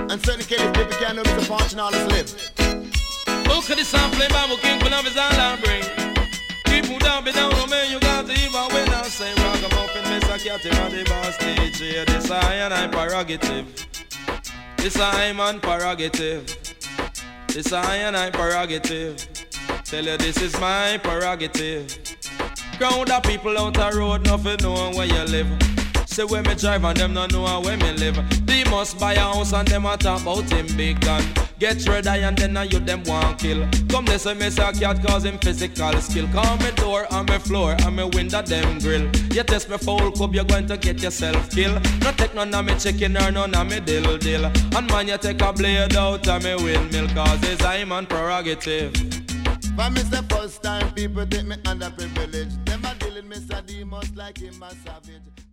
And certainly Kelly Flip, you can't know Mr. Fortune all live. Look at the sample by King Pun of his all bring. Keep me down, be down, no man, you got to even when I say ragamuffin, Mr. Catty, on the bar stage. Yeah, this I and I prerogative. This I man prerogative. This I and I prerogative. Tell you this is my prerogative. Crowd of people out the road, nothing know where you live. Say where me drive and them not know where me live. They must buy a house and them a talk about him big gun. Get ready and then you them want kill. Come listen me say cat cause him physical skill. Call me door and me floor and me window them grill. You test me foul cup you're going to get yourself killed. No take none of me chicken or none of me dill. And man you take a blade out of me windmill cause it's I'm on prerogative. For me the first time people take me underprivileged. Them a dealing Mr. D most like him a savage.